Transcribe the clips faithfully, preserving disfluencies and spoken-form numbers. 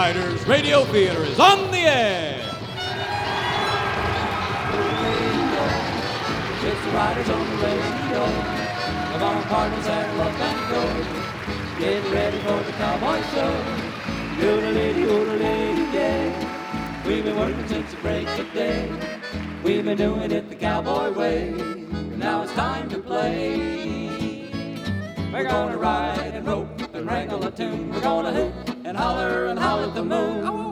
Riders Radio Theater is on the air. It's the Riders on the radio. Of our partners that love and go. Get ready for the cowboy show. Yodelady, yodelady, yeah. We've been working since the break of day. We've been doing it the cowboy way. Now it's time to play. We're gonna ride and rope and wrangle a tune. We're gonna hoot and holler and howl at the moon.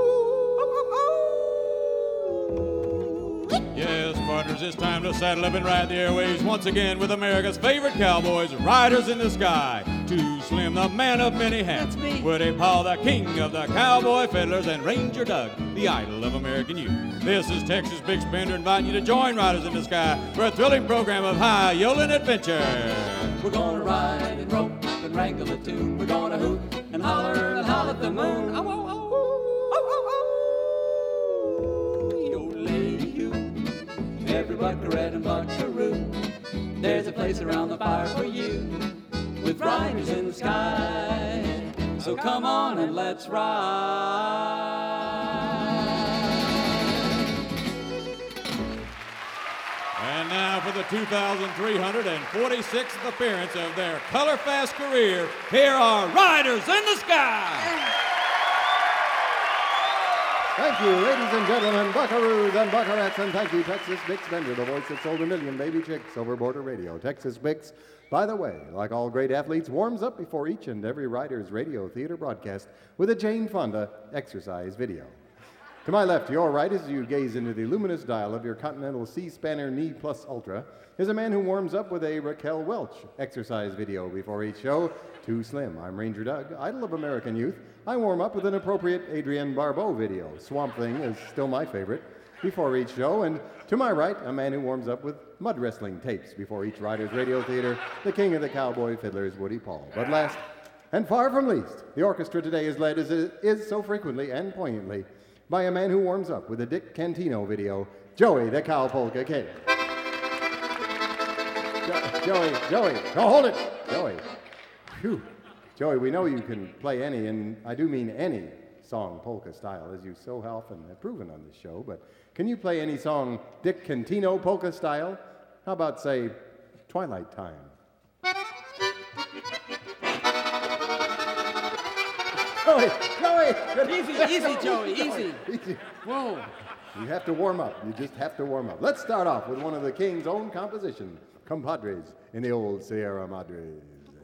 Yes, partners, it's time to saddle up and ride the airways once again with America's favorite cowboys, Riders in the Sky. Too Slim, the man of many hats. That's me. Woody Paul, the king of the cowboy fiddlers, and Ranger Doug, the idol of American youth. This is Texas Big Spender inviting you to join Riders in the Sky for a thrilling program of high-yodeling adventure. We're gonna ride and rope and wrangle a tune. We're gonna hoot and holler and howl at the moon. Oh, oh, oh, oh, oh, oh. Yodelady-yoo. Every buckaroo and buckaroo. There's a place around the fire for you, with riders in the sky. So come on and let's ride. And now for the two thousand three hundred forty-sixth appearance of their color-fast career, here are Riders in the Sky. Thank you, ladies and gentlemen, buckaroos and buckarettes, and thank you, Texas Bix Bender, the voice that sold a million baby chicks over border radio. Texas Bix, by the way, like all great athletes, warms up before each and every Riders Radio Theater broadcast with a Jane Fonda exercise video. To my left, your right, as you gaze into the luminous dial of your Continental C-Spanner Knee Plus Ultra, is a man who warms up with a Raquel Welch exercise video before each show. Too Slim. I'm Ranger Doug, idol of American youth. I warm up with an appropriate Adrienne Barbeau video. Swamp Thing is still my favorite before each show. And to my right, a man who warms up with mud wrestling tapes before each Riders Radio Theater, the king of the cowboy fiddlers, Woody Paul. But last, and far from least, the orchestra today is led, as it is so frequently and poignantly, by a man who warms up with a Dick Cantino video, Joey the Cow Polka Kid. Jo- Joey, Joey, no, hold it, Joey. Phew. Joey, we know you can play any, and I do mean any song polka style, as you so often have proven on this show, but can you play any song Dick Cantino polka style? How about, say, Twilight Time? Joey, Joey! Easy, easy, Joey, easy. Easy. Whoa. You have to warm up. You just have to warm up. Let's start off with one of the King's own compositions, Compadres in the old Sierra Madres.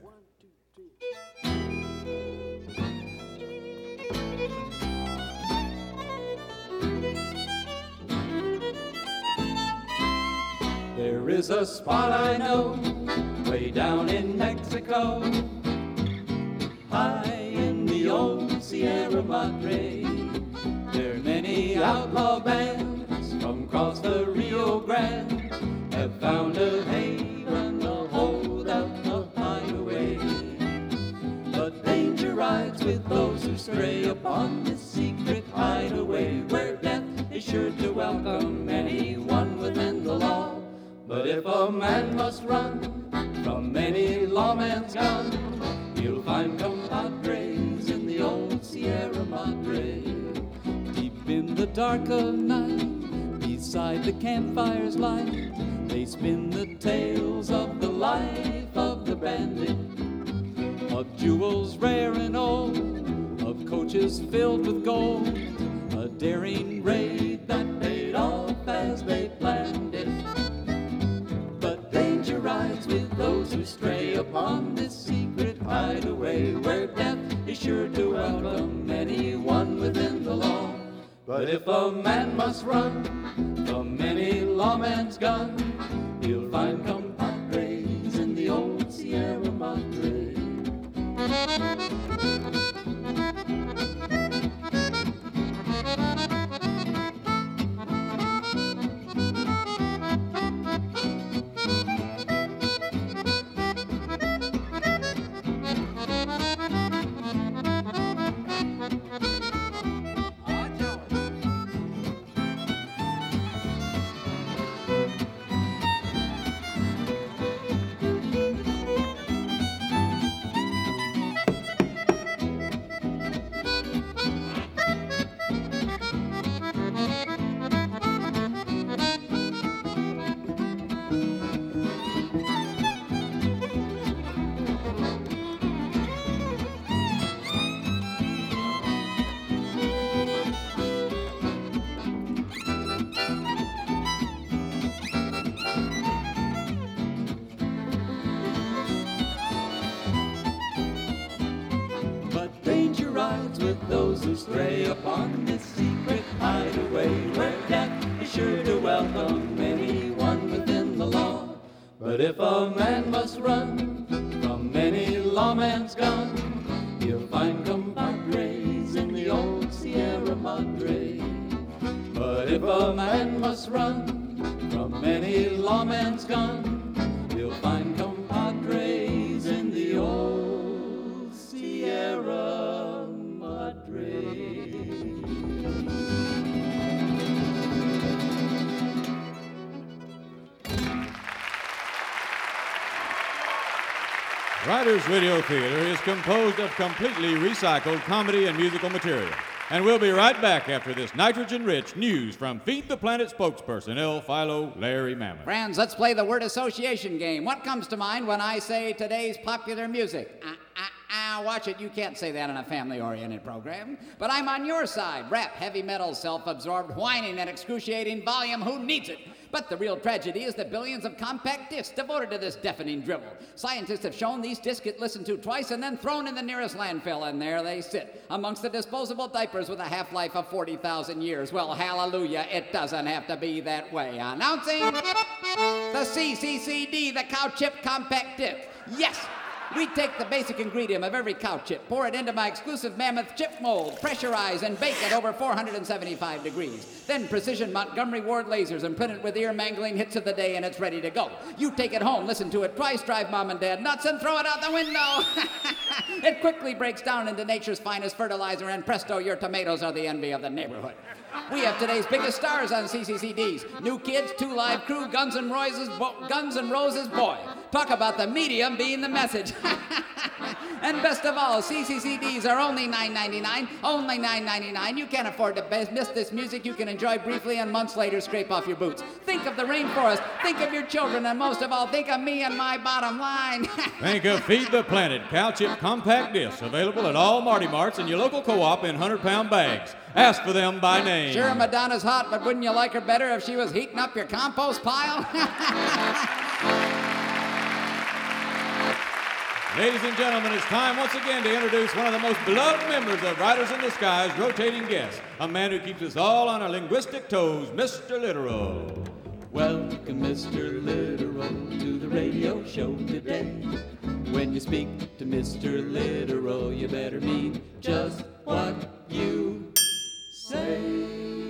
There is a spot I know, way down in Mexico, high in the old Sierra Madre. There are many outlaw bands from across the Rio Grande, have found a haven, a holdout, a hideaway. But danger rides with those who stray upon this secret hideaway, where death is sure to welcome anyone within the law. But if a man must run from any lawman's gun, you'll find compadres in the old Sierra Madre. Deep in the dark of night, beside the campfire's light, they spin the tales of the life of the bandit, of jewels rare and old, of coaches filled with gold, a daring raid that paid off as they planned it. But danger rides with those who stray upon this secret hideaway, where death is sure to welcome anyone within the law. But if a man must run from any lawman's gun, he'll find compadres in the old Sierra Madre. goes astray upon this secret hideaway where death is sure to welcome anyone within the law. But if a man must run from any lawman's gun, he'll find compadres in the old Sierra Madre. But if a man must run from any lawman's gun, he'll find compadres in the old Sierra Madre. Riders Radio Theater is composed of completely recycled comedy and musical material. And we'll be right back after this nitrogen-rich news from Feed the Planet spokesperson, El Philo Larry Mammoth. Friends, let's play the word association game. What comes to mind when I say today's popular music? Uh, uh, uh, watch it. You can't say that in a family-oriented program. But I'm on your side. Rap, heavy metal, self-absorbed, whining, and excruciating volume. Who needs it? But the real tragedy is the billions of compact discs devoted to this deafening drivel. Scientists have shown these discs get listened to twice and then thrown in the nearest landfill, and there they sit, amongst the disposable diapers with a half-life of forty thousand years. Well, hallelujah, it doesn't have to be that way. Announcing the C C C D, the Cow Chip Compact Disc. Yes! We take the basic ingredient of every cow chip, pour it into my exclusive Mammoth chip mold, pressurize and bake at over four hundred seventy-five degrees. Then precision Montgomery Ward lasers and print it with ear-mangling hits of the day, and it's ready to go. You take it home, listen to it twice, drive mom and dad nuts, and throw it out the window. It quickly breaks down into nature's finest fertilizer, and presto, your tomatoes are the envy of the neighborhood. We have today's biggest stars on C C C Ds. New Kids, Two Live Crew, Guns N' Roses, Bo- Guns N' Roses, boy. Talk about the medium being the message. And best of all, C C C Ds are only nine ninety-nine, only nine ninety-nine. You can't afford to be- miss this music you can enjoy briefly and months later scrape off your boots. Think of the rainforest, think of your children, and most of all, think of me and my bottom line. Think of Feed the Planet Cow Chip Compact Discs, available at all Marty Marts and your local co-op in one hundred pound bags. Ask for them by name. Sure, Madonna's hot, but wouldn't you like her better if she was heating up your compost pile? Ladies and gentlemen, it's time once again to introduce one of the most beloved members of Riders in the Sky's rotating guests, a man who keeps us all on our linguistic toes, Mister Literal. Welcome, Mister Literal, to the radio show today. When you speak to Mister Literal, you better mean just what you say.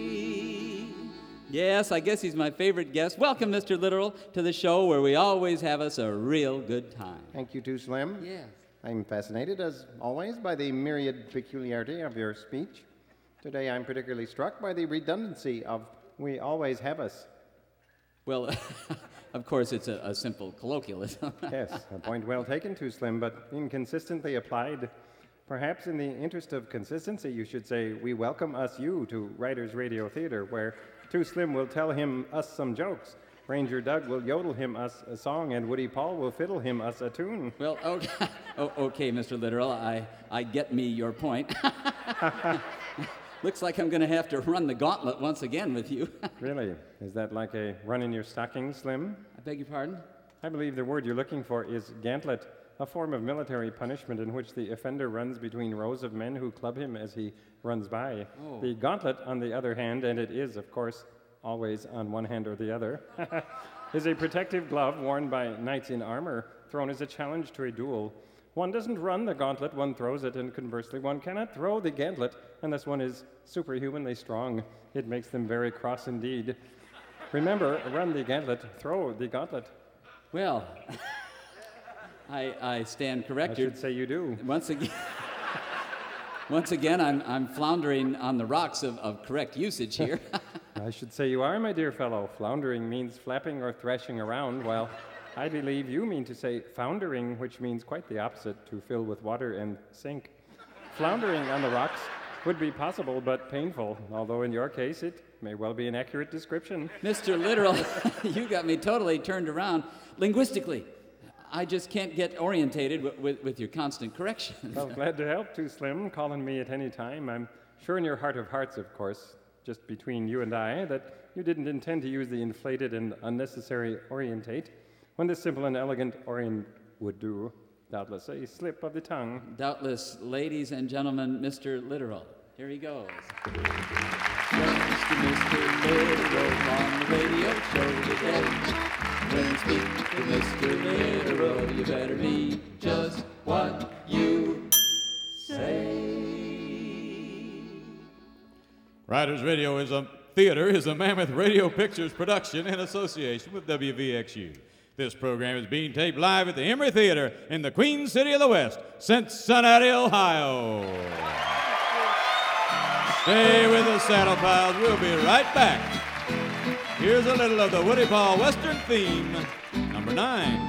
Yes, I guess he's my favorite guest. Welcome, Mister Literal, to the show where we always have us a real good time. Thank you too, Slim. Yes. I'm fascinated, as always, by the myriad peculiarity of your speech. Today I'm particularly struck by the redundancy of "we always have us." Well, of course, it's a, a simple colloquialism. Yes, a point well taken too, Slim, but inconsistently applied. Perhaps in the interest of consistency, you should say, "We welcome us you to Riders Radio Theater," where Too Slim will tell him us some jokes, Ranger Doug will yodel him us a song, and Woody Paul will fiddle him us a tune. Well, okay, oh, okay, Mister Literal, I, I get me your point. Looks like I'm going to have to run the gauntlet once again with you. Really? Is that like a run in your stocking, Slim? I beg your pardon? I believe the word you're looking for is gantlet, a form of military punishment in which the offender runs between rows of men who club him as he runs by. Oh. The gauntlet, on the other hand, and it is, of course, always on one hand or the other, is a protective glove worn by knights in armor, thrown as a challenge to a duel. One doesn't run the gauntlet, one throws it, and conversely, one cannot throw the gantlet unless one is superhumanly strong. It makes them very cross indeed. Remember, run the gantlet, throw the gauntlet. Well, I, I stand I corrected. should say you do. Once again, once again, I'm, I'm floundering on the rocks of, of correct usage here. I should say you are, my dear fellow. Floundering means flapping or thrashing around, while I believe you mean to say foundering, which means quite the opposite, to fill with water and sink. Floundering on the rocks would be possible but painful, although in your case it may well be an accurate description. Mister Literal, you got me totally turned around. Linguistically, I just can't get orientated with, with, with your constant corrections. Well, glad to help, Too Slim. Calling me at any time. I'm sure in your heart of hearts, of course, just between you and I, that you didn't intend to use the inflated and unnecessary orientate when the simple and elegant orient would do. Doubtless a slip of the tongue. Doubtless, ladies and gentlemen, Mister Literal. Here he goes. Just to Mister Literal on the radio show today. When you speak to Mister Literal, you better be just what you say. Riders Radio is a Theater is a Mammoth Radio Pictures production in association with W V X U. This program is being taped live at the Emory Theater in the Queen City of the West, Cincinnati, Ohio. Stay with us, Saddle Pals. We'll be right back. Here's a little of the Woody Paul Western theme, number nine.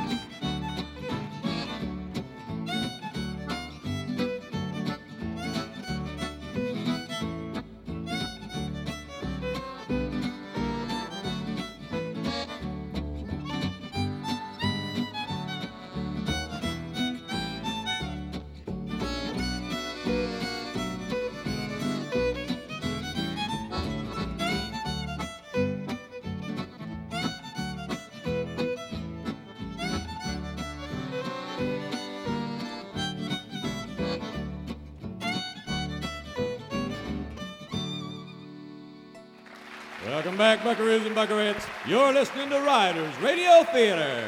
Welcome back, Buckaroos and Buckarettes. You're listening to Riders Radio Theater.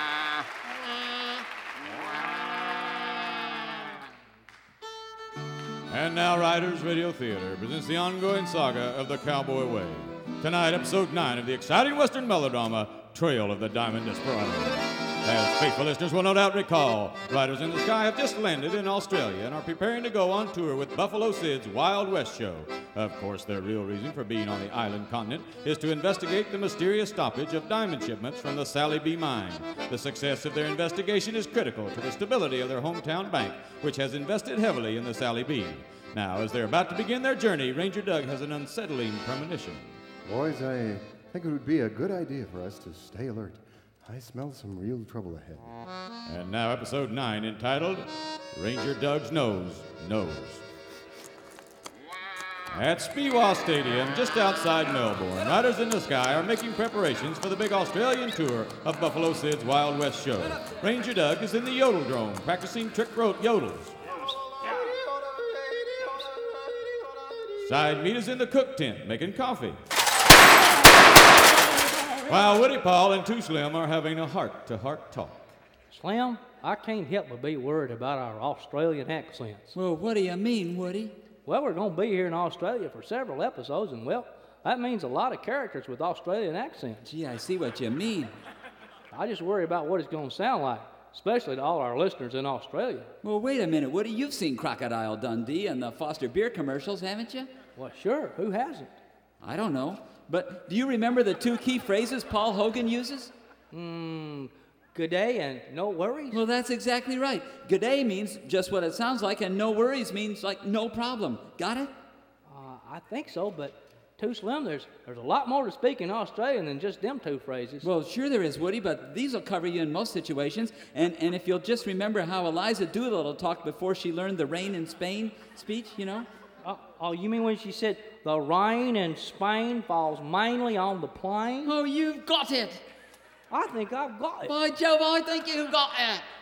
And now Riders Radio Theater presents the ongoing saga of the Cowboy Way. Tonight, episode nine of the exciting Western melodrama, Trail of the Diamond Desperado. As faithful listeners will no doubt recall, Riders in the Sky have just landed in Australia and are preparing to go on tour with Buffalo Sid's Wild West show. Of course, their real reason for being on the island continent is to investigate the mysterious stoppage of diamond shipments from the Sally B mine. The success of their investigation is critical to the stability of their hometown bank, which has invested heavily in the Sally B. Now, as they're about to begin their journey, Ranger Doug has an unsettling premonition. Boys, I think it would be a good idea for us to stay alert. I smell some real trouble ahead. And now episode nine, entitled Ranger Doug's Nose Knows. At Speewah Stadium, just outside Melbourne, Riders in the Sky are making preparations for the big Australian tour of Buffalo Sid's Wild West show. Ranger Doug is in the Yodeldrome, practicing trick rote yodels. Side meat is in the cook tent, making coffee. While Woody Paul and Too Slim are having a heart-to-heart talk. Slim, I can't help but be worried about our Australian accents. Well, what do you mean, Woody? Well, we're going to be here in Australia for several episodes, and, well, that means a lot of characters with Australian accents. Gee, I see what you mean. I just worry about what it's going to sound like, especially to all our listeners in Australia. Well, wait a minute, Woody. You've seen Crocodile Dundee and the Foster beer commercials, haven't you? Well, sure. Who hasn't? I don't know. But do you remember the two key phrases Paul Hogan uses? Hmm, good day and no worries? Well, that's exactly right. Good day means just what it sounds like, and no worries means like no problem. Got it? Uh, I think so, but Too Slim, there's, there's a lot more to speak in Australian than just them two phrases. Well, sure there is, Woody, but these will cover you in most situations. And, and if you'll just remember how Eliza Doolittle talked before she learned the rain in Spain speech, you know? Uh, oh, you mean when she said, the rain in Spain falls mainly on the plain? Oh, you've got it! I think I've got it. By Jove, I think you've got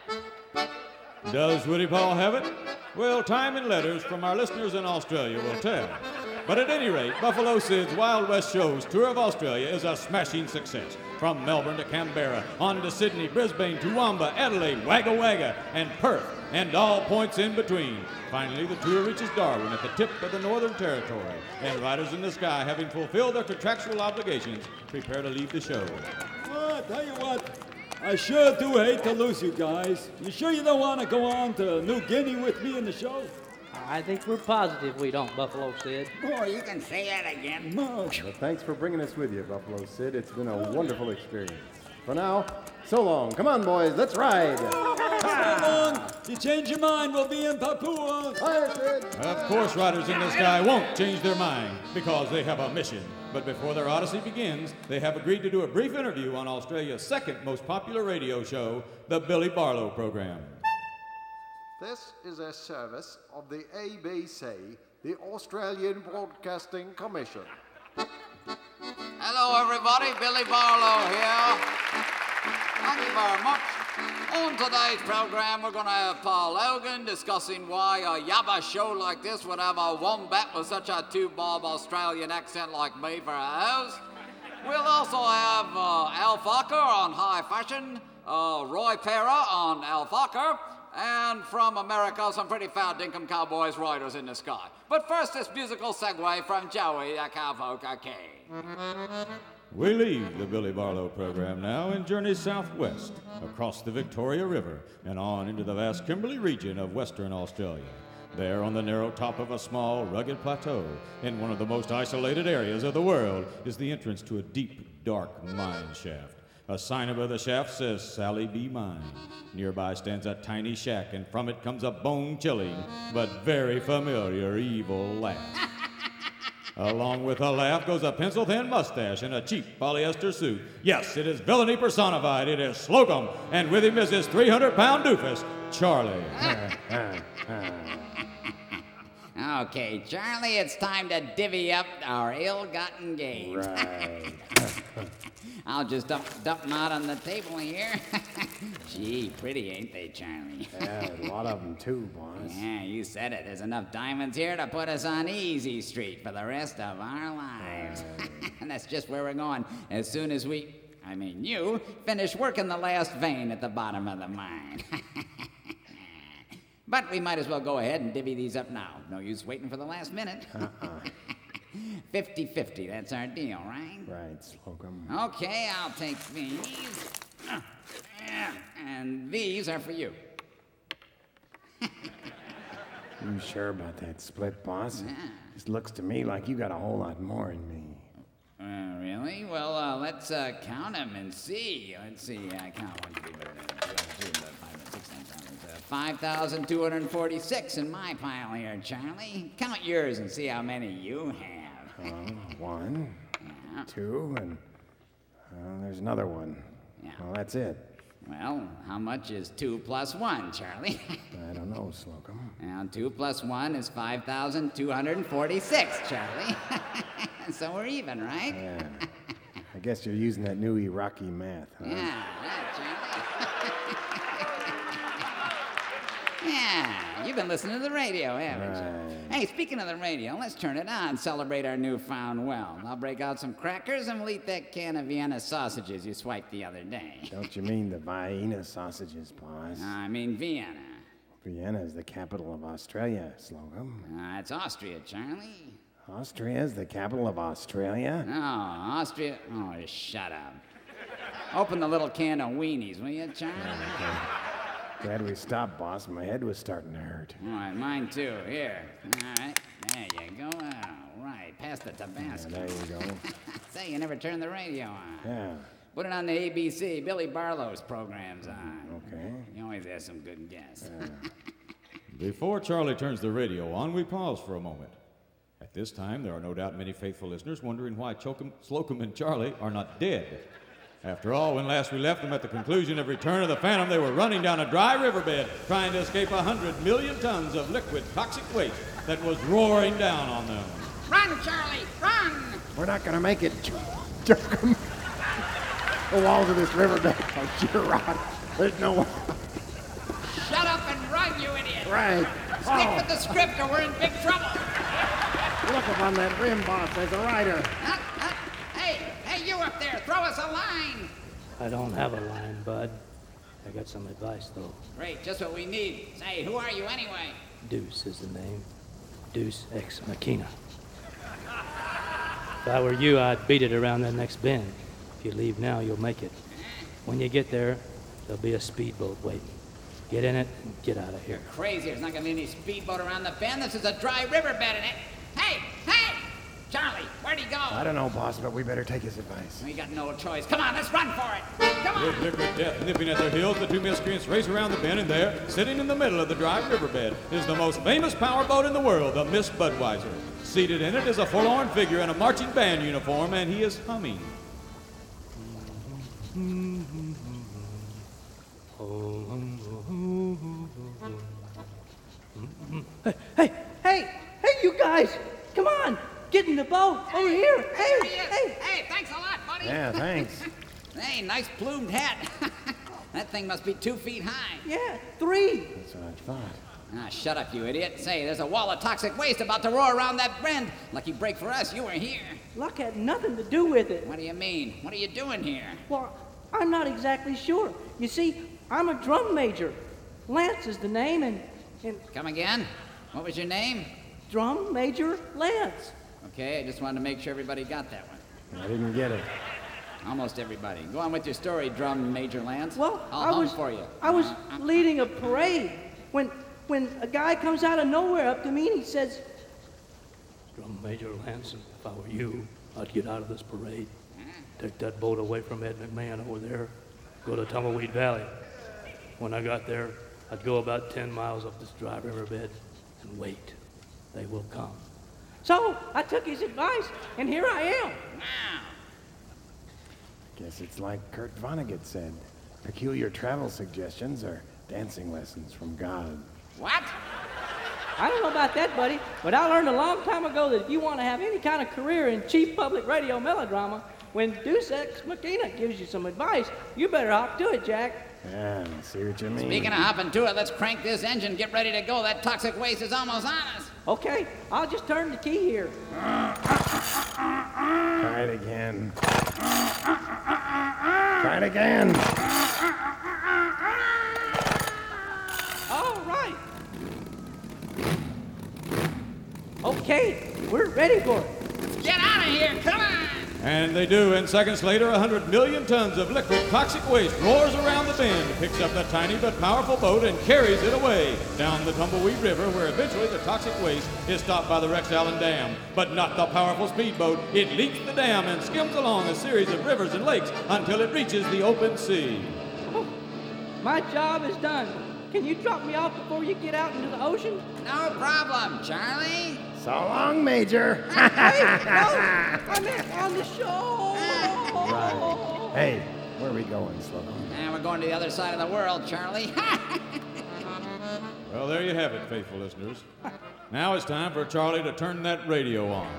it! Does Woody Paul have it? Well, time and letters from our listeners in Australia will tell. But at any rate, Buffalo Sid's Wild West Show's tour of Australia is a smashing success. From Melbourne to Canberra, on to Sydney, Brisbane, Toowoomba, Adelaide, Wagga Wagga, and Perth, and all points in between. Finally, the tour reaches Darwin at the tip of the Northern Territory, and Riders in the Sky, having fulfilled their contractual obligations, prepare to leave the show. Well, I tell you what, I sure do hate to lose you guys. You sure you don't want to go on to New Guinea with me in the show? I think we're positive we don't, Buffalo Sid. Oh, you can say that again. No. Well, thanks for bringing us with you, Buffalo Sid. It's been a wonderful experience. For now, so long. Come on, boys, let's ride. So long. You change your mind, we'll be in Papua. Hi, Sid. Of course, Riders in the Sky won't change their mind because they have a mission. But before their odyssey begins, they have agreed to do a brief interview on Australia's second most popular radio show, the Billy Barlow Program. This is a service of the A B C, the Australian Broadcasting Commission. Hello, everybody. Billy Barlow here. Thank you very much. On today's program, we're going to have Paul Elgin discussing why a yabba show like this would have a wombat with such a two-bob Australian accent like me for a host. We'll also have uh, Al Fokker on high fashion, uh, Roy Pera on Al Fokker, and from America, some pretty fat dinkum cowboys riders in the sky. But first, this musical segue from Joey the Cowpoker King. We leave the Billy Barlow program now and journey southwest, across the Victoria River, and on into the vast Kimberley region of Western Australia. There, on the narrow top of a small, rugged plateau, in one of the most isolated areas of the world, is the entrance to a deep, dark mine shaft. A sign above the shaft says, Sally B. Mine. Nearby stands a tiny shack, and from it comes a bone-chilling, but very familiar evil laugh. Along with a laugh goes a pencil-thin mustache and a cheap polyester suit. Yes, it is villainy personified. It is Slocum, and with him is his three hundred pound doofus, Charlie. Okay, Charlie, it's time to divvy up our ill-gotten gains. Right. I'll just dump, dump them out on the table here. Gee, pretty, ain't they, Charlie? Yeah, a lot of them too, boss. Yeah, you said it. There's enough diamonds here to put us on Easy Street for the rest of our lives. And that's just where we're going. As soon as we, I mean you, finish working the last vein at the bottom of the mine. But we might as well go ahead and divvy these up now. No use waiting for the last minute. Uh-uh. fifty-fifty, that's our deal, right? Right, Slocum. Okay, I'll take these. And these are for you. You sure about that split, boss? Yeah. Just looks to me like you got a whole lot more in me. Uh, really? Well, uh, let's uh, count them and see. Let's see. I uh, count one, two, three, four, five, six, seven, eight, five thousand two hundred forty-six in my pile here, Charlie. Count yours and see how many you have. Uh, one, Yeah. two, and uh, there's another one. Yeah. Well, that's it. Well, how much is two plus one, Charlie? I don't know, Slocum. Now, two plus one is five thousand two hundred forty-six, Charlie. So we're even, right? Yeah. I guess you're using that new Iraqi math, huh? Yeah, right, Charlie. Yeah, you've been listening to the radio, haven't Right. you? Hey, speaking of the radio, let's turn it on, celebrate our newfound wealth. I'll break out some crackers and we'll eat that can of Vienna sausages you swiped the other day. Don't you mean the Vienna sausages, boss? I mean Vienna. Vienna is the capital of Australia, Slocum. Uh, it's Austria, Charlie. Austria is the capital of Australia? No, Austria. Oh, just shut up. Open the little can of weenies, will you, Charlie? Glad we stopped, boss. My head was starting to hurt. All right, mine too. Here. All right. There you go. All right. Pass the Tabasco. Yeah, there you go. Say, you never turned the radio on. Yeah. Put it on the A B C. Billy Barlow's program's on. Okay. You always have some good guests. Before Charlie turns the radio on, we pause for a moment. At this time, there are no doubt many faithful listeners wondering why Chokum, Slocum and Charlie are not dead. After all, when last we left them at the conclusion of Return of the Phantom, they were running down a dry riverbed trying to escape a hundred million tons of liquid toxic waste that was roaring down on them. Run, Charlie, run! We're not gonna make it. Jerk 'em. The walls of this riverbed are sheer rock. There's no way. Shut up and run, you idiot! Right. Stick Oh, with the script or we're in big trouble. look up on that rim, boss. There's a rider. Huh? Huh? Hey, hey, you up there, throw us a line. I don't have a line, bud. I got some advice, though. Great, just what we need. Say, who are you anyway? Deuce is the name. Deuce Ex Machina. If I were you, I'd beat it around that next bend. If you leave now, you'll make it. When you get there, there'll be a speedboat waiting. Get in it and get out of here. Crazy, there's not gonna be any speedboat around the bend. This is a dry riverbed in it. Hey, hey! Charlie, where'd he go? I don't know, boss, but we better take his advice. We got no choice. Come on, let's run for it. Come With on. liquid death nipping at their heels, the two miscreants race around the bend, and there, sitting in the middle of the dry riverbed, is the most famous powerboat in the world, the Miss Budweiser. Seated in it is a forlorn figure in a marching band uniform, and he is humming. Hey, hey, hey, hey, you guys! Come on! Get in the boat! Over here! Hey, There he is. hey! Hey, thanks a lot, buddy. Yeah, thanks. Hey, nice plumed hat. That thing must be two feet high. Yeah, three. That's what I thought. Ah, shut up, you idiot. Say, there's a wall of toxic waste about to roar around that bend. Lucky break for us, you were here. Luck had nothing to do with it. What do you mean? What are you doing here? Well, I'm not exactly sure. You see, I'm a drum major. Lance is the name, and, and Come again? What was your name? Drum Major Lance. Okay, I just wanted to make sure everybody got that one. I didn't get it. Almost everybody. Go on with your story, Drum Major Lance. Well, I'll I hum was for you. I was leading a parade when when a guy comes out of nowhere up to me and he says, Drum Major Lance, if I were you, I'd get out of this parade. Take that boat away from Ed McMahon over there. Go to Tumbleweed Valley. When I got there, I'd go about ten miles up this dry riverbed and wait. They will come. so I took his advice, and here I am. Wow. Guess it's like Kurt Vonnegut said. Peculiar travel suggestions are dancing lessons from God. What? I don't know about that, buddy, but I learned a long time ago that if you want to have any kind of career in cheap public radio melodrama, when Deus Ex Machina gives you some advice, you better hop to it, Jack. Yeah, I see what you mean. Speaking of hopping to it, let's crank this engine, get ready to go. That toxic waste is almost on us. Okay, I'll just turn the key here. Try it again. Try it again. All right. Okay, we're ready for it. Get out of here, come on! And they do, and seconds later, one hundred million tons of liquid toxic waste roars around the bend, picks up the tiny but powerful boat, and carries it away down the Tumbleweed River, where eventually the toxic waste is stopped by the Rex Allen Dam. But not the powerful speedboat. It leaps the dam and skims along a series of rivers and lakes until it reaches the open sea. Oh, my job is done. Can you drop me off before you get out into the ocean? No problem, Charlie. So long, Major. Hey, no, I meant on the show. Right. Hey, where are we going, Slocum? Now we're going to the other side of the world, Charlie. Well, there you have it, faithful listeners. Now it's time for Charlie to turn that radio on.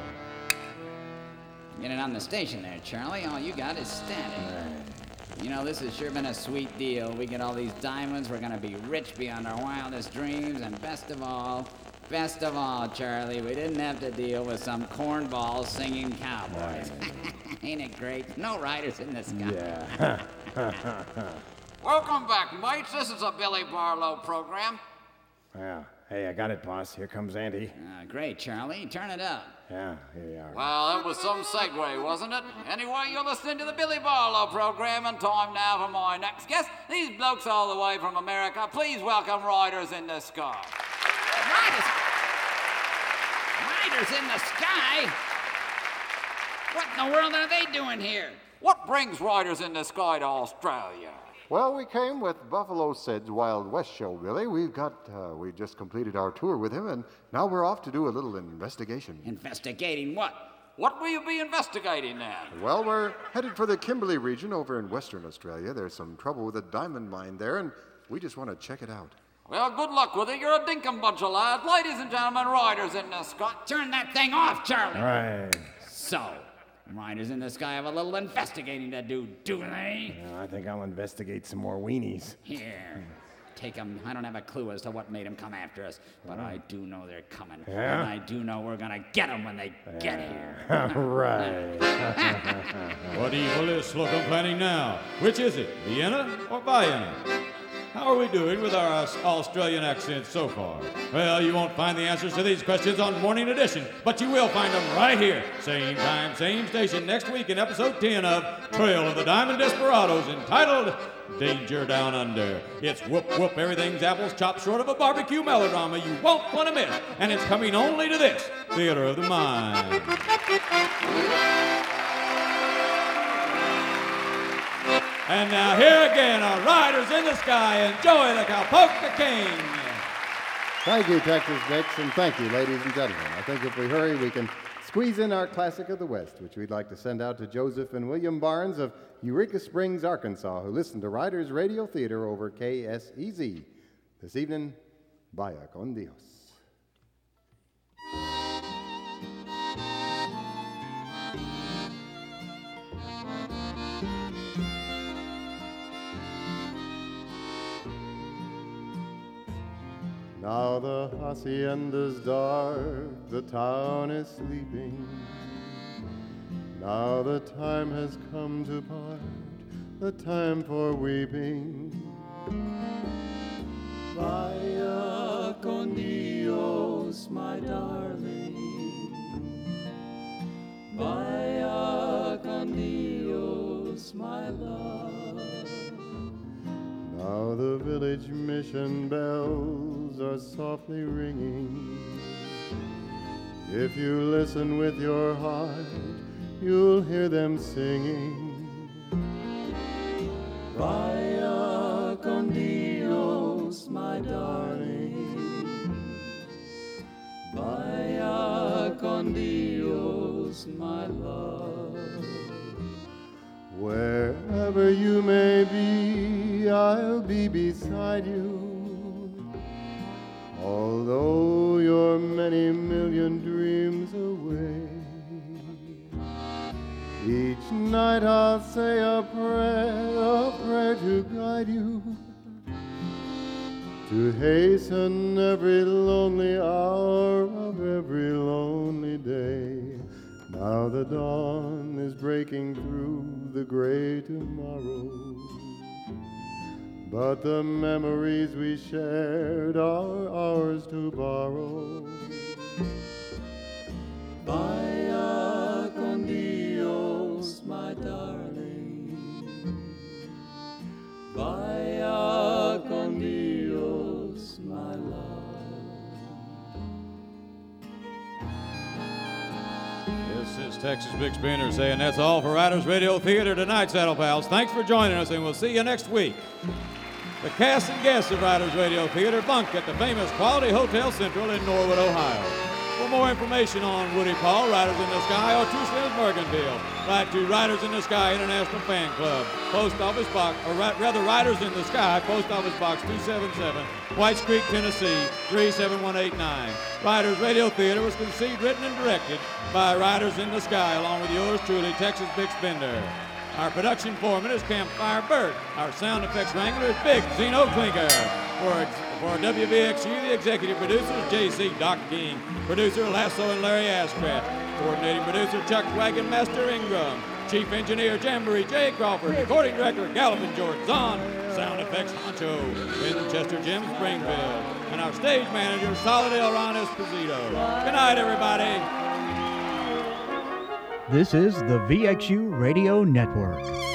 Get it on the station there, Charlie. All you got is static. You know, this has sure been a sweet deal. We get all these diamonds, we're gonna be rich beyond our wildest dreams, and best of all, best of all, Charlie, we didn't have to deal with some cornballs singing cowboys. Ain't it great? No riders in the sky. Yeah. Welcome back, mates. This is a Billy Barlow program. Yeah. Hey, I got it, boss. Here comes Auntie. Uh, great, Charlie. Turn it up. Yeah, here we are. Well, that was some segue, wasn't it? Anyway, you're listening to the Billy Barlow program, and time now for my next guest. These blokes all the way from America. Please welcome Riders in the Sky. Riders? Riders in the sky? What in the world are they doing here? What brings Riders in the Sky to Australia? Well, we came with Buffalo Sid's Wild West show, Billy. We've got, uh, we just completed our tour with him, and now we're off to do a little investigation. Investigating what? What will you be investigating then? Well, we're headed for the Kimberley region over in Western Australia. There's some trouble with a diamond mine there, and we just want to check it out. Well, good luck with it. You're a dinkum bunch of lads. Ladies and gentlemen, Riders in the Sky. Turn that thing off, Charlie. All right. So, Riders in the Sky have a little investigating to do, do they? Well, I think I'll investigate some more weenies. Here, take them. I don't have a clue as to what made them come after us, but I do know they're coming. Yeah? And I do know we're gonna get them when they get here. All right. What evil is Slocum planning now? Which is it, Vienna or Vienna? How are we doing with our Aus- Australian accents so far? Well, you won't find the answers to these questions on Morning Edition, but you will find them right here. Same time, same station, next week in episode ten of Trail of the Diamond Desperados, entitled Danger Down Under. It's whoop whoop, everything's apples chopped short of a barbecue melodrama you won't want to miss, and it's coming only to this, Theater of the Mind. And now here again are Riders in the Sky and Joey the Cowpoke King. Thank you, Texas Mix, and thank you, ladies and gentlemen. I think if we hurry, we can squeeze in our classic of the West, which we'd like to send out to Joseph and William Barnes of Eureka Springs, Arkansas, who listen to Riders Radio Theater over K S E Z. This evening, Vaya con Dios. Now the hacienda's dark, the town is sleeping. Now the time has come to part, the time for weeping. Vaya con Dios, my darling. Vaya con Dios, my love. Now the village mission bells are softly ringing. If you listen with your heart, you'll hear them singing. Vaya con Dios, my darling. Vaya con Dios, my love. Wherever you may be, I'll be beside you. Although you're many million dreams away, each night I'll say a prayer, a prayer to guide you, to hasten every lonely hour of every lonely day. Now the dawn is breaking through the gray tomorrow, but the memories we shared are ours to borrow. Vaya con Dios, my darling. Vaya con Dios, my love. This is Texas Big Spender saying that's all for Riders Radio Theater tonight, Saddle Pals. Thanks for joining us, and we'll see you next week. The cast and guests of Riders Radio Theater bunk at the famous Quality Hotel Central in Norwood, Ohio. For more information on Woody Paul, Riders in the Sky, or Two Slims Morganville, write to Riders in the Sky International Fan Club, Post Office Box, or ra- rather Riders in the Sky, Post Office Box two seven seven, Whites Creek, Tennessee, three seven one eight nine. Riders Radio Theater was conceived, written, and directed by Riders in the Sky, along with yours truly, Texas Big Spender. Our production foreman is Campfire Burt. Our sound effects wrangler is Big Zeno Klinker. For, for W V X U, the executive producer is J C Doc King. Producer Lasso and Larry Ashcraft. Coordinating producer Chuck Wagon Master Ingram. Chief engineer Jamboree Jay Crawford. Recording director Gallopin' George Zahn. Sound effects Honcho Winchester Jim Springfield. And our stage manager Solid El Ron Esposito. Good night, everybody. This is the V X U Radio Network.